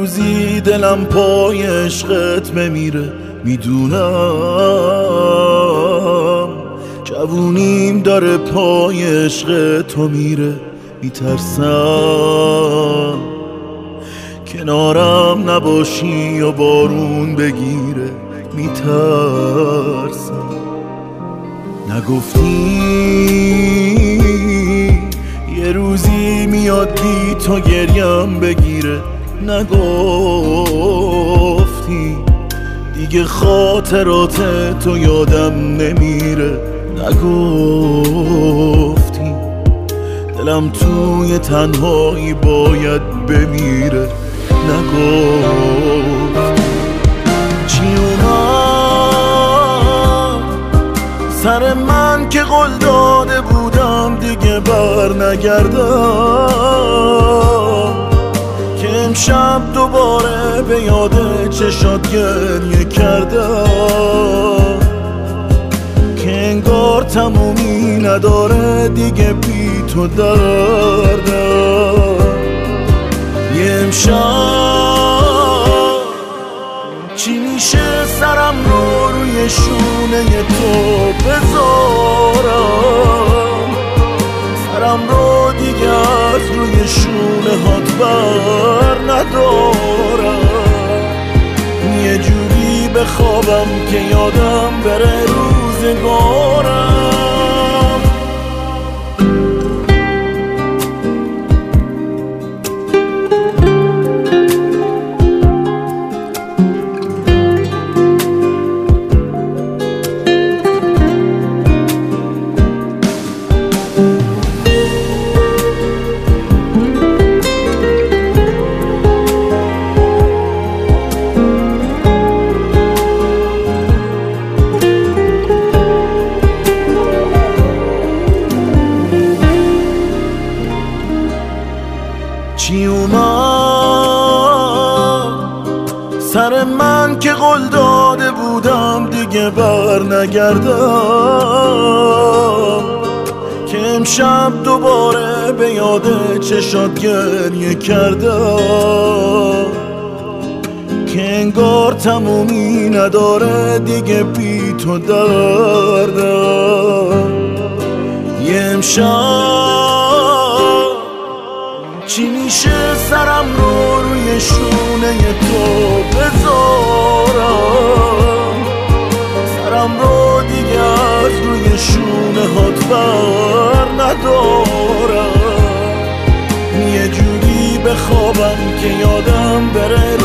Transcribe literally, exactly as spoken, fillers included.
روزی دلم پای عشقت بمیره. میدونم جوونیم داره پای عشق تو میره. میترسم کنارم نباشی و بارون بگیره. میترسم نگفتی یه روزی میاد بی تو گریم بگیره. نگفتی دیگه خاطرات تو یادم نمیره. نگفتی دلم توی تنهایی باید بمیره. نگفتی چی اومد سر من که قول داده بودم دیگه بر نگردم، که امشب دوباره به یاد چشات گریه کردم، که انگار تمومی نداره دیگه بی تو دردم. یه امشب چی میشه سرم رو روی شونه تو بذارم، سرم رو دیگه از روی شونه هات بر ندارم. یه جوری بخوابم که یادم بره روزگارم. چی اومد سر من که قول داده بودم دیگه بر نگردم، که امشب دوباره به یاد چشات گریه کردم، که انگار تمومی نداره دیگه بی تو دردم. یه امشب چی میشه سرم رو روی شونه تو بذارم، سرم رو دیگه از روی شونه هات بر ندارم. یه جوری بخوابم که یادم بره